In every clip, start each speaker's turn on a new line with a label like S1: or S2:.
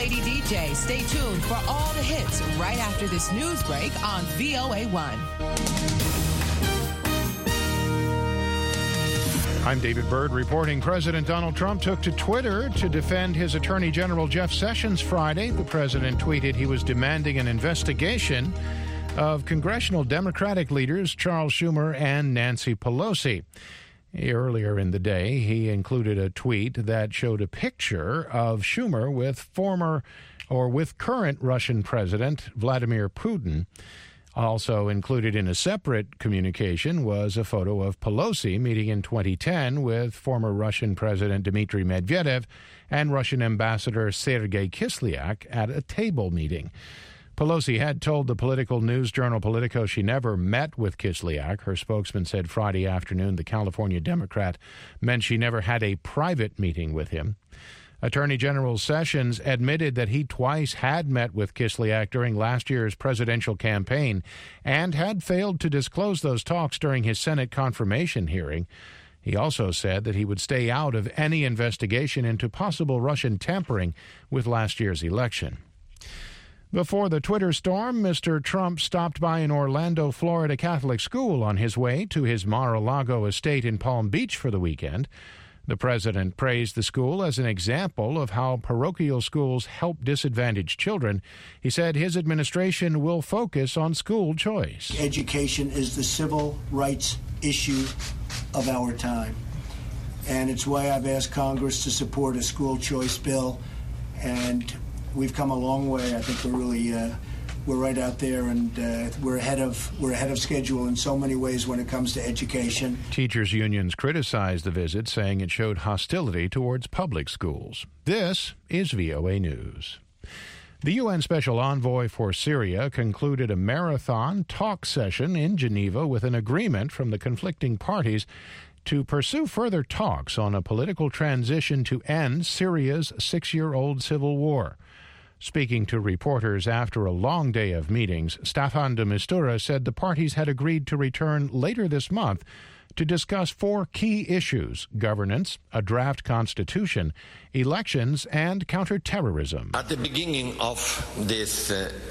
S1: Lady DJ. Stay tuned for all the hits right after this news break on VOA1.
S2: I'm David Byrd reporting President Donald Trump took to Twitter to defend his Attorney General Jeff Sessions Friday. The president tweeted he was demanding an investigation of congressional Democratic leaders Charles Schumer and Nancy Pelosi. Earlier in the day, he included a tweet that showed a picture of Schumer with current Russian President Vladimir Putin. Also included in a separate communication was a photo of Pelosi meeting in 2010 with former Russian President Dmitry Medvedev and Russian Ambassador Sergei Kislyak at a table meeting. Pelosi had told the political news journal Politico she never met with Kislyak. Her spokesman said Friday afternoon the California Democrat meant she never had a private meeting with him. Attorney General Sessions admitted that he twice had met with Kislyak during last year's presidential campaign and had failed to disclose those talks during his Senate confirmation hearing. He also said that he would stay out of any investigation into possible Russian tampering with last year's election. Before the Twitter storm, Mr. Trump stopped by an Orlando, Florida Catholic school on his way to his Mar-a-Lago estate in Palm Beach for the weekend. The president praised the school as an example of how parochial schools help disadvantaged children. He said his administration will focus on school choice.
S3: Education is the civil rights issue of our time, and it's why I've asked Congress to support a school choice bill, and we've come a long way. I think we're right out there, and we're ahead of schedule in so many ways when it comes to education.
S2: Teachers' unions criticized the visit, saying it showed hostility towards public schools. This is VOA News. The UN Special Envoy for Syria concluded a marathon talk session in Geneva with an agreement from the conflicting parties to pursue further talks on a political transition to end Syria's 6-year-old civil war. Speaking to reporters after a long day of meetings, Staffan de Mistura said the parties had agreed to return later this month to discuss 4 key issues: governance, a draft constitution, elections, and counterterrorism.
S4: At the beginning of this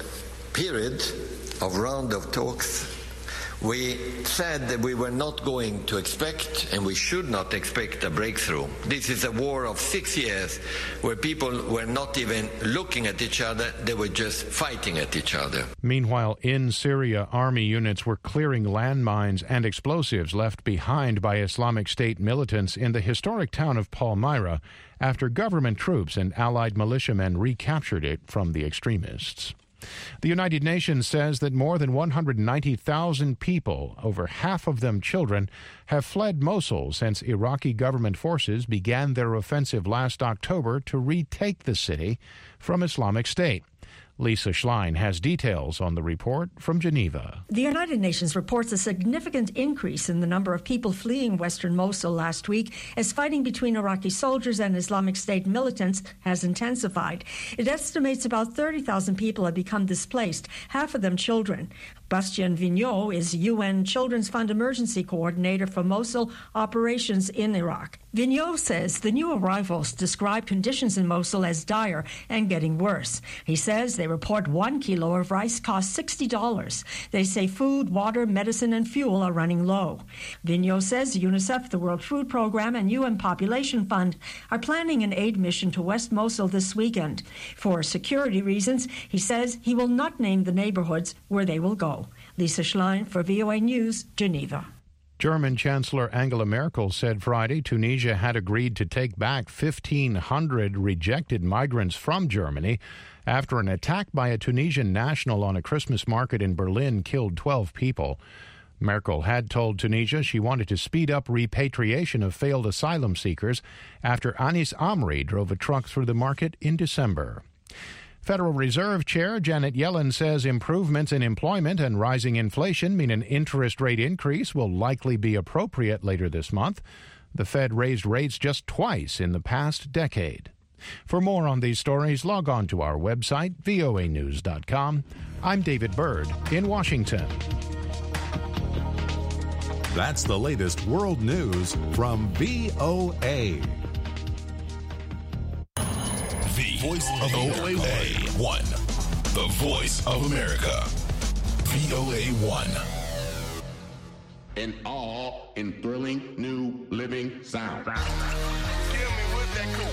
S4: period of round of talks, we said that we were not going to expect, and we should not expect, a breakthrough. This is a war of 6 years where people were not even looking at each other, they were just fighting at each other.
S2: Meanwhile, in Syria, army units were clearing landmines and explosives left behind by Islamic State militants in the historic town of Palmyra after government troops and allied militiamen recaptured it from the extremists. The United Nations says that more than 190,000 people, over half of them children, have fled Mosul since Iraqi government forces began their offensive last October to retake the city from Islamic State. Lisa Schlein has details on the report from Geneva.
S5: The United Nations reports a significant increase in the number of people fleeing western Mosul last week as fighting between Iraqi soldiers and Islamic State militants has intensified. It estimates about 30,000 people have become displaced, half of them children. Bastien Vigneault is UN Children's Fund Emergency Coordinator for Mosul operations in Iraq. Vigneault says the new arrivals describe conditions in Mosul as dire and getting worse. He says they report 1 kilo of rice costs $60. They say food, water, medicine, and fuel are running low. Vigneault says UNICEF, the World Food Program, and UN Population Fund are planning an aid mission to West Mosul this weekend. For security reasons, he says he will not name the neighborhoods where they will go. Lisa Schlein for VOA News, Geneva.
S2: German Chancellor Angela Merkel said Friday Tunisia had agreed to take back 1,500 rejected migrants from Germany after an attack by a Tunisian national on a Christmas market in Berlin killed 12 people. Merkel had told Tunisia she wanted to speed up repatriation of failed asylum seekers after Anis Amri drove a truck through the market in December. Federal Reserve Chair Janet Yellen says improvements in employment and rising inflation mean an interest rate increase will likely be appropriate later this month. The Fed raised rates just twice in the past decade. For more on these stories, log on to our website, voanews.com. I'm David Byrd in Washington.
S6: That's the latest world news from VOA. voice of VOA1. The voice of America. VOA1.
S7: And all in thrilling new living sound.
S8: Kill me with that cool.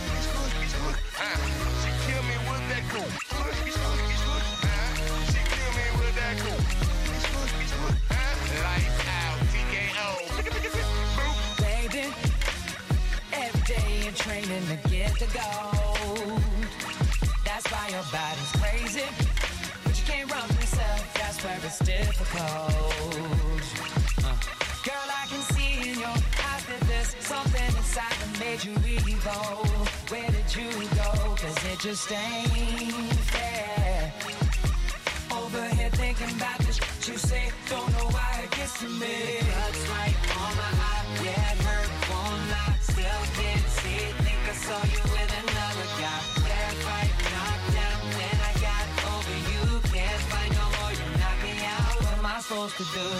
S8: She kill me with that cool. She kill me with that cool. Lights out, TKO.
S9: Baby, every day you're training to get the gold. That's why your body's crazy, but you can't run yourself. That's where it's difficult. Girl, I can see in your eyes that there's something inside that made you evil. Where did you go? 'Cause it just ain't fair. Over here thinking about the shit you say. Don't know why it gets to me. Blood's right on my eye. Yeah, it hurt, won't lie. Still can't see it. Think I saw you with another guy. Fair fight, knocked down. Then I got over you. Can't fight no more. You knock me out. What am I supposed to do?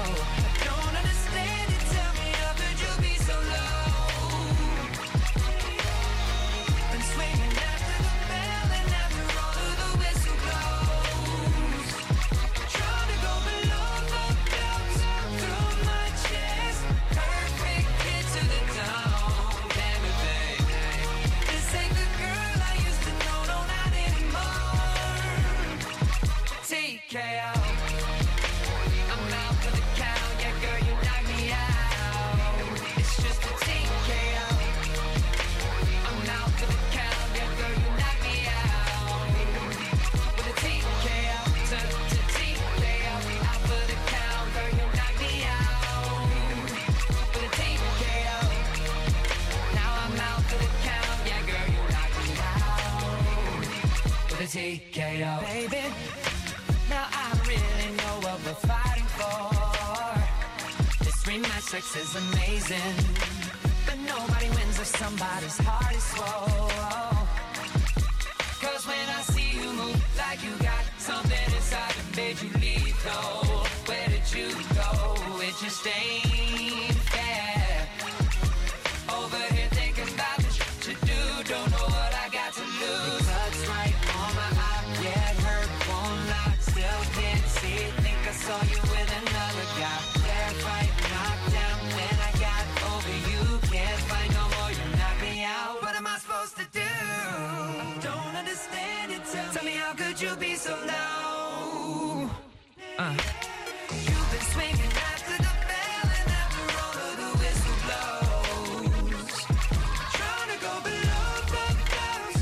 S9: TKO. Baby, now I really know what we're fighting for. This rematch sex is amazing, but nobody wins if somebody's heart is swole. 'Cause when I see you move like you got something inside that made you lethal, where did you go? It just ain't fair. Over here thinking about the shit you do, don't know what I got to lose. Right on my eye, yeah, it hurt, won't lie. Still can't see it, think I saw you with another guy. Fair fight, knocked down, then I got over you. Can't fight no more, you knock me out. What am I supposed to do? I don't understand it, tell me how could you be so low? You've been swinging after the bell and after all of the whistle blows. Trying to go below the clouds.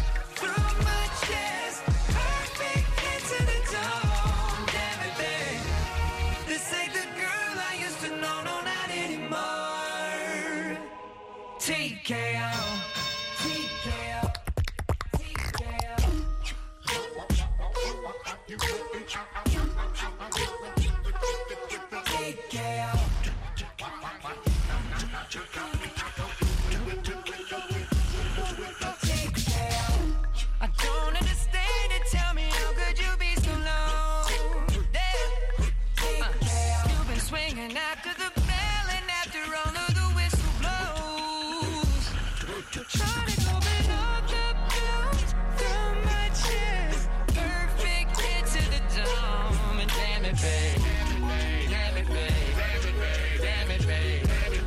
S9: TKO, TKO, TKO. I don't understand it. Tell me how could you be so low? You've been swinging after the bell and after all of the whistle blows. Trying to go below the belt through my chest. Perfect hit to the dome. And damn it, babe. Damn it, babe. Damn it, babe.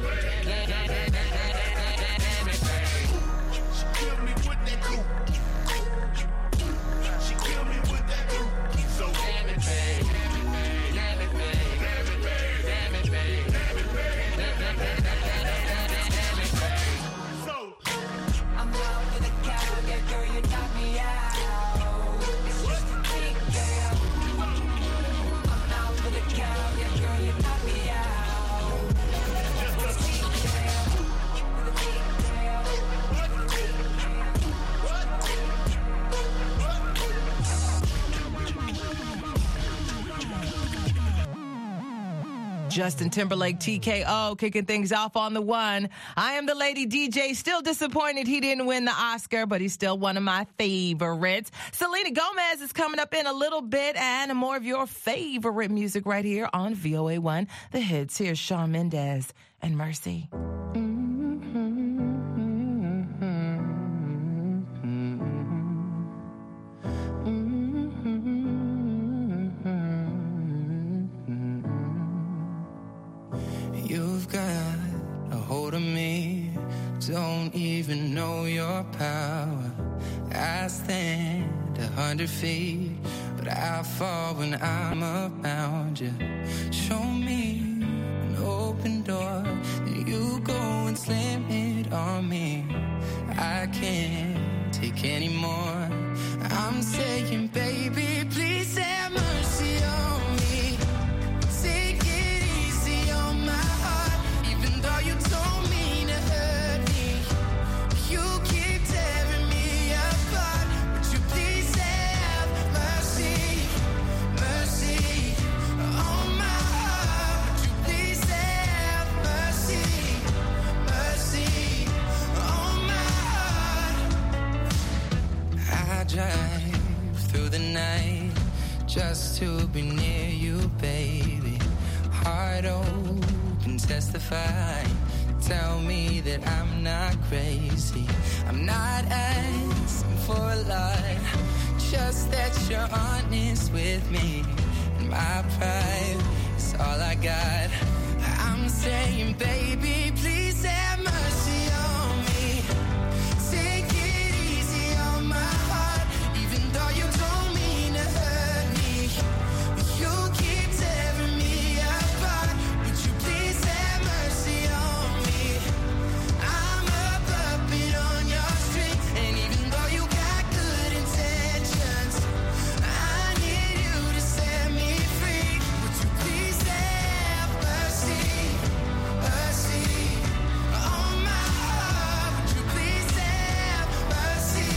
S9: Damn it, babe.
S8: She killed me with that coupe. She killed me with that coupe. So
S9: damn it, babe. Damn it, babe. Damn it, babe. Damn it, babe. Damn it, babe. Damn it, babe.
S8: So
S9: I'm out for the count, yeah, girl, you knock me out. It's just a TKO. I'm out for the count, yeah, girl, you knock me out. It's TKO.
S1: Justin Timberlake, TKO, kicking things off on the one. I am the Lady DJ. Still disappointed he didn't win the Oscar, but he's still one of my favorites. Selena Gomez is coming up in a little bit, and more of your favorite music right here on VOA1. The hits. Here's Shawn Mendes and Mercy.
S10: even know your power. I stand 100 feet, but I fall when I'm around you. Show me an open door, then you go and slam it on me. I can't take any more. I'm saying, baby, please have mercy on me. Take it easy on my heart, even though you don't mean to hurt me. You keep tearing me apart. Would you please have mercy, mercy on my heart? Would you please have mercy, mercy on my heart? I drive through the night just to be near you, baby. Heart open, testify. Tell me that I'm not crazy. I'm not asking for a lot, just that you're honest with me. And my pride is all I got. I'm saying, baby, please have mercy on me. Take it easy on my heart, even though you don't mean to hurt me. You keep tearing me apart. Would you please have mercy on me? I'm a puppet on your string, and even though you got good intentions, I need you to set me free. Would you please have mercy, mercy on my heart? Would you please have mercy,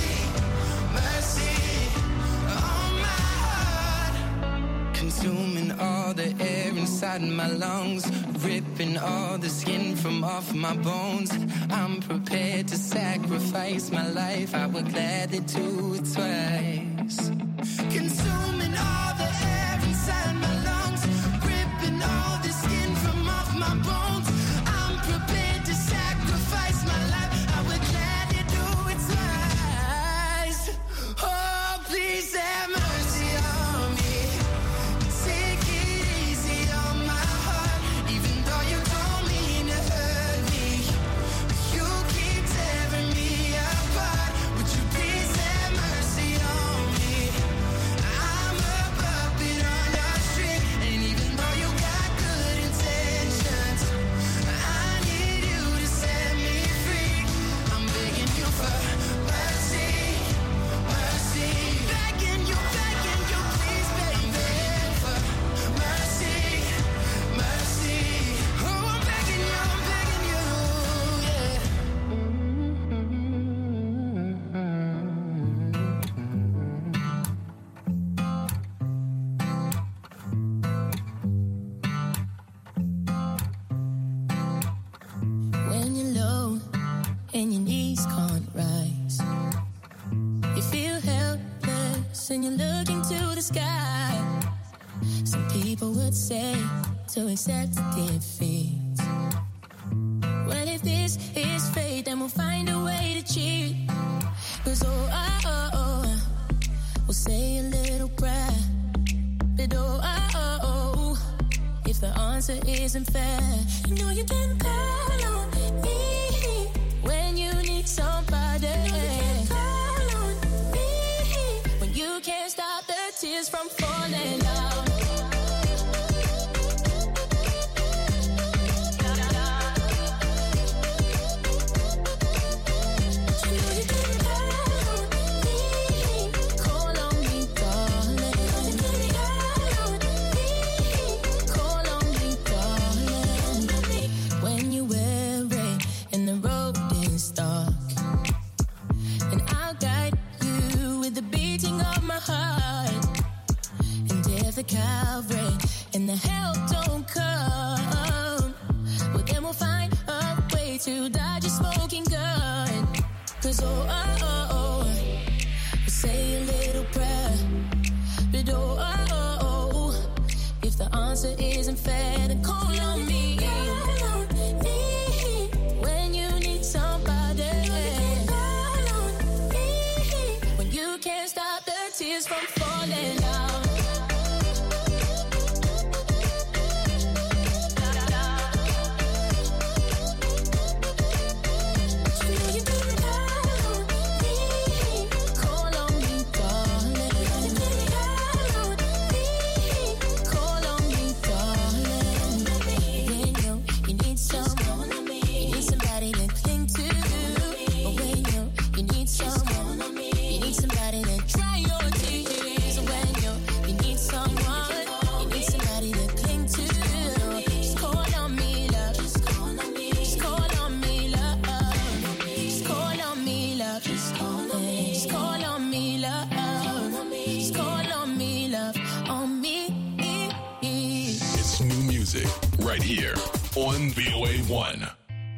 S10: mercy on my heart? Consuming all the air inside my lungs, ripping all the skin from off my bones. I'm prepared to sacrifice my life. I would gladly do it twice. Consuming all the air inside my lungs, ripping all the skin from off my bones. I'm prepared to sacrifice my life. I would gladly do it twice. Oh, please have mercy on me. Take it easy on my heart, even though you don't mean to hurt me. You keep tearing me apart. Would you please have mercy on me? I'm a puppet on your string, and even though you got good intentions, I need you to set me free. I'm begging you for mercy, mercy. Begging you, please, baby, for mercy, mercy. Oh, I'm begging you,
S11: When you're low and your knees can't rise, you feel helpless and you're looking to the sky. Some people would say to accept defeat. Well, if this is fate, then we'll find a way to cheat. 'Cause we'll say a little prayer. But if the answer isn't fair, you know you can call on me when you need somebody. You can call on me when you can't stop the tears from falling down. The Calvary and the help don't come, well then we'll find a way to dodge a smoking gun. 'Cause we'll say a little prayer. But if the answer isn't fair, then call on me. When you need somebody. Call on me when you can't stop the tears from falling down. You
S6: right here on VOA1.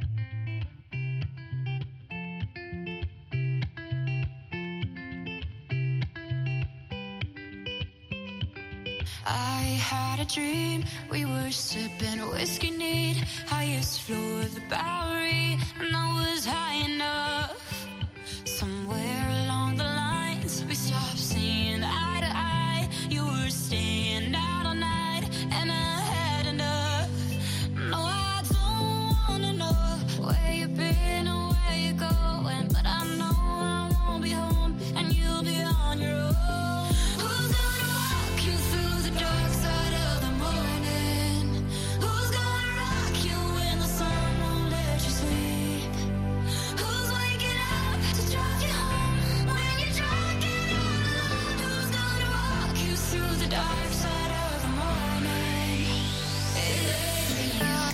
S12: I had a dream, we were sipping whiskey neat, highest floor of the Bowery, and I was high enough. Somewhere along the lines, we stopped seeing eye to eye. You were staying out all night, and I had enough. No, I don't wanna know where you've been or where you're going, but I know I won't be home, and you'll be on your own. Who's gonna walk you through the dark side of the morning? Who's gonna rock you when the sun won't let you sleep? Who's waking up to drive you home when you're drunk and all alone? Who's gonna walk you through the dark side of the morning? It ain't me.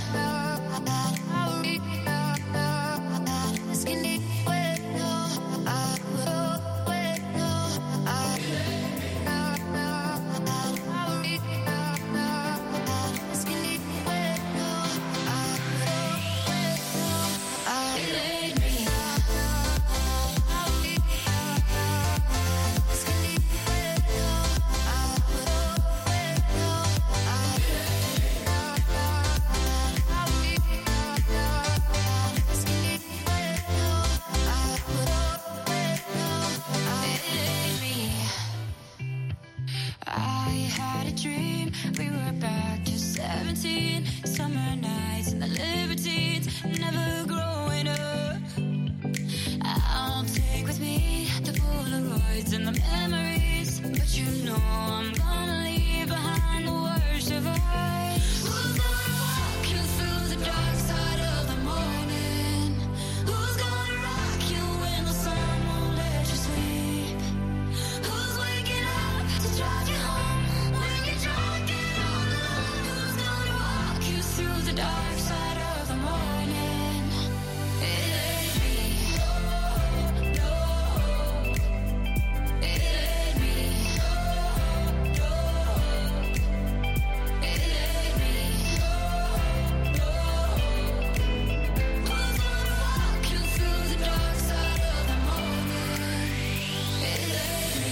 S12: I had a dream, we were back to 17, summer nights and the libertines, never growing up. I'll take with me the Polaroids and the memories, but you know I'm gonna leave behind the worst of us. Who's gonna walk you through the dark side of the morning? Who's gonna rock you when the sun won't let you sleep? Who's waking up to drive you home when you're drunk and all alone? Who's gonna walk you through the dark side of the morning? It ain't me. No, it ain't me. No, it ain't me. No, who's gonna walk you through the dark side of the morning? It ain't me.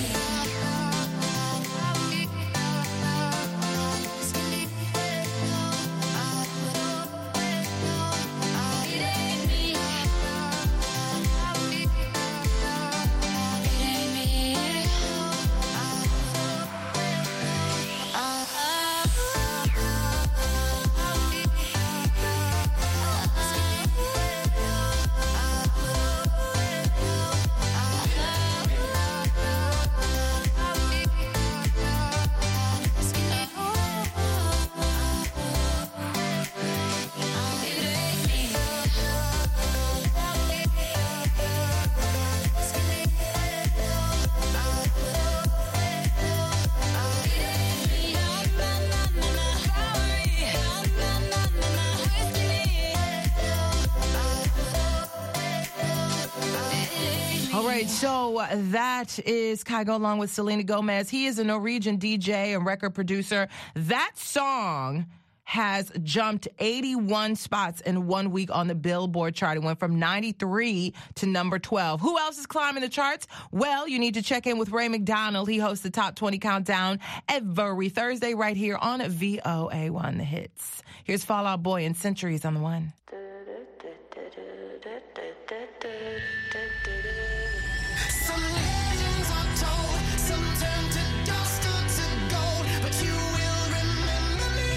S1: All right, so that is Kygo along with Selena Gomez. He is a Norwegian DJ and record producer. That song has jumped 81 spots in 1 week on the Billboard chart. It went from 93 to number 12. Who else is climbing the charts? Well, you need to check in with Ray McDonald. He hosts the Top 20 Countdown every Thursday right here on VOA1 The Hits. Here's Fall Out Boy and Centuries on the one.
S12: Some legends are told, some turn to dust or to gold, but you will remember me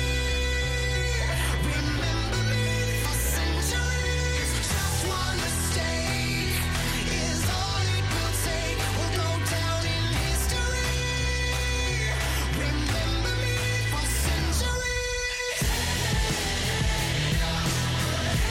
S12: for centuries. Just one mistake is all it will take. We'll go down in history. Remember me for centuries.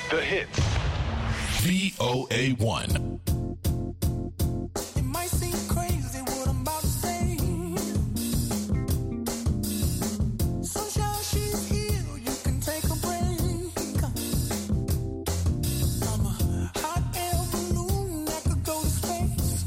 S6: The hits. VOA1.
S13: It might seem crazy what I'm about to say. Sunshine, she's here. You can take a break. I'm a hot air balloon that could go to space.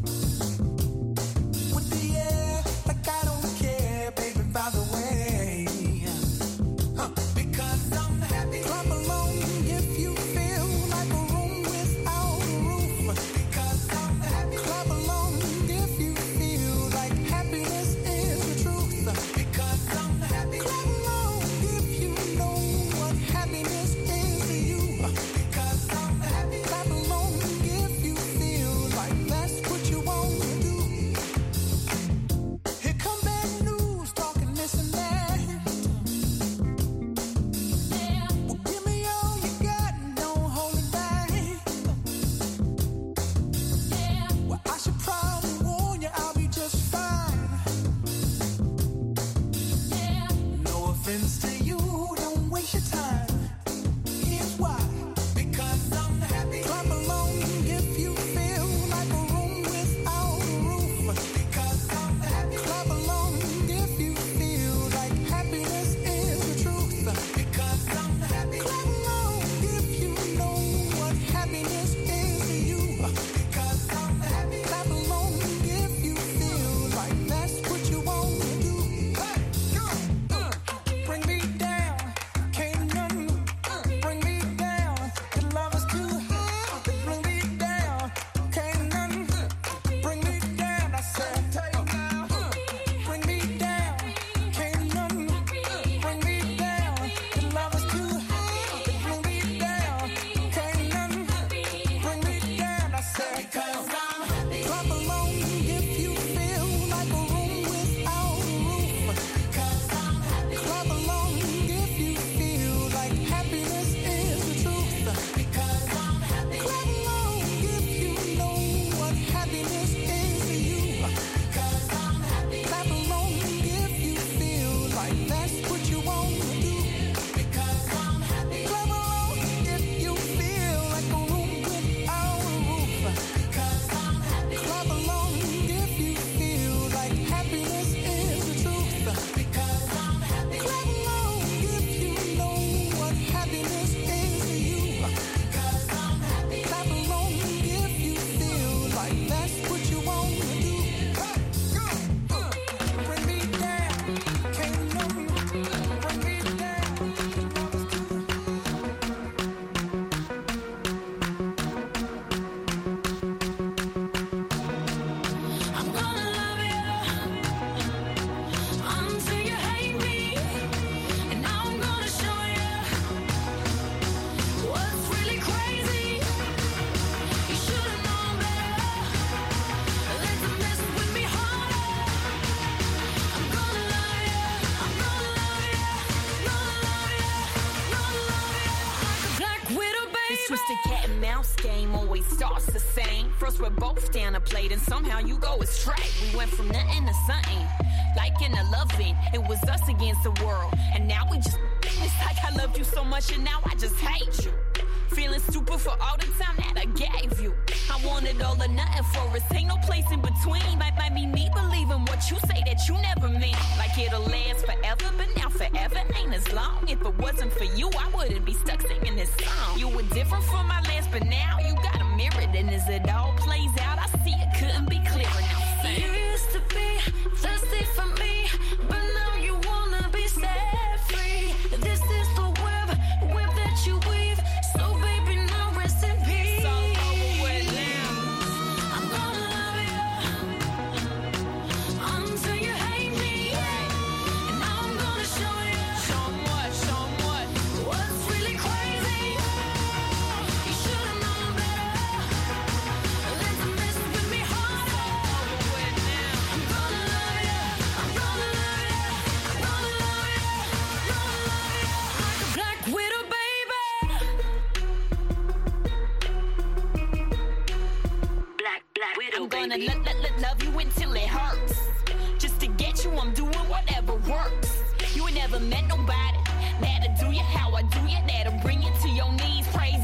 S13: With the air, like I don't care, baby, by the way. Because I'm happy. Clap along if you feel like a room without a roof. Because I'm happy. Clap along if you feel like happiness is the truth. Because I'm happy. Clap along if you know what happiness is to you. Because I'm happy. Clap along if you feel like that's what you want to do. Here come bad news, talking this and that. Well, give me all you got and don't hold it back. Well, I should probably warn you, I'll be just fine. No offense to you, don't waste your time. Here's why. Because I'm happy. Clap along if you feel like a room without a roof. Because I'm happy. Clap along if you feel like happiness is the truth. Because I'm happy. Clap along if you know what happiness is to you. Because I'm happy. Clap along if you feel like that's what you want to do. Bring me down, can't nothing bring me down. The love is too high. Bring me down, can't nothing bring me down. I said, bring me down, can't nothing bring me down. The love is too high. Bring me down, can't nothing bring me down. I said, because I'm happy. Clap along if you feel like a room without a roof. Because I'm happy. Clap along if you feel like happiness is the truth. Because I'm happy. Clap along if you know what happiness is to you. Because I'm happy. Clap along if you feel like that's what you want to do. Because I'm happy. Clap along if you feel like a room without a roof. Because I'm happy. Clap along if you feel like happiness is the truth. Because I'm happy. Clap along if you know what happiness is to you. Because I'm happy. Clap along if you feel like that's what you want to do. Bring me down, can't nothing bring me down. I'm gonna love you until you hate me, and now I'm gonna show you what's really crazy. You should've known better. Let them mess with me harder. I'm gonna love you. I'm gonna love you. Gonna love you. Like a black widow, baby.
S14: This twisted cat and mouse game always starts the same. First we're both down a plate and somehow you go astray. We went from nothing to something, like in a loving. It was us against the world, and now we just. It's like I loved you so much and now I just hate you. Feeling stupid for all the time that I gave you. I wanted all or nothing for us. Ain't no place in between. Might be me believing what you say that you never mean. Like it'll last forever, but now forever ain't as long. If it wasn't for you, I wouldn't be stuck singing this song. You were different from my last, but now you got a mirror. And as it all plays out, I see it couldn't be clearer. Now sing.
S13: You used to be thirsty for me, but now you wanna be set free. This is the web that you weave. So baby, now rest in peace.
S14: It's all over with now.
S13: I'm gonna love you until you hate me, and now I'm gonna show you.
S14: Show 'em what?
S13: What's really crazy? You should've known better. Let them mess with me harder.
S14: Over with now.
S13: I'm gonna love you. I'm gonna love you. I'm gonna love you. Gonna love you like a black widow, baby.
S14: Black widow, I'm gonna love you until it hurts. Just to get you, I'm doing whatever works. You ain't never met nobody that'll do you how I do you, that'll bring you to your knees. Praise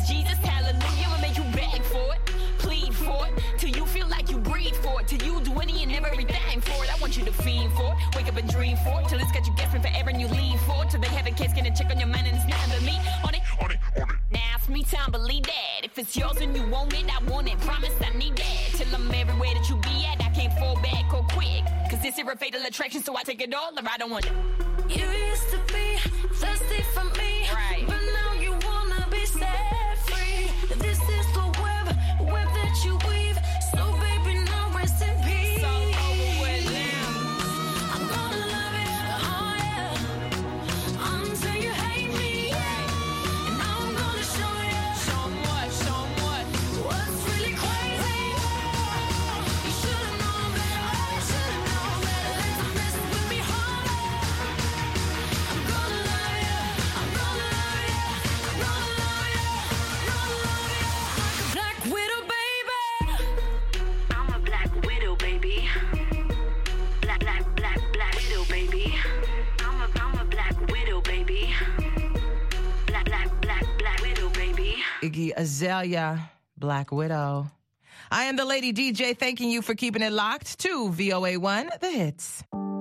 S14: fiend for it. Wake up and dream for it till it's got you guessing forever and you lean for it till they have a case, get a check on your mind and it's nothing but me on it. Now it's me time, believe that. If it's yours and you want it, I want it. Promise I need that. Till I'm everywhere that you be at, I can't fall back or quick. Cause this is a fatal attraction, so I take it all or I don't want it.
S12: You used to be thirsty for me,
S14: right?
S12: But now you wanna be set free. This is the web that you weave. So baby, now rest in peace.
S14: So over with now.
S12: I'm gonna love it, oh yeah, until you hate me, yeah. And now I'm gonna show you,
S14: show 'em what,
S12: what's really crazy. You should've known better, you should've known better. Let them mess with me harder. I'm gonna love you, I'm gonna love you, I'm gonna love you, I'm gonna love you. Like a black widow, baby.
S15: I'm a black widow, baby. Black widow, baby. I'm a black widow, baby. Black widow, baby.
S1: Iggy Azalea, Black Widow. I am the Lady DJ, thanking you for keeping it locked to VOA1, The Hits.